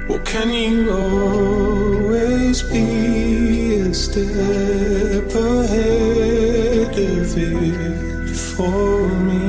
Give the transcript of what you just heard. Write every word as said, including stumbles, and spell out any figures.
Or can you always be a step ahead of it for me?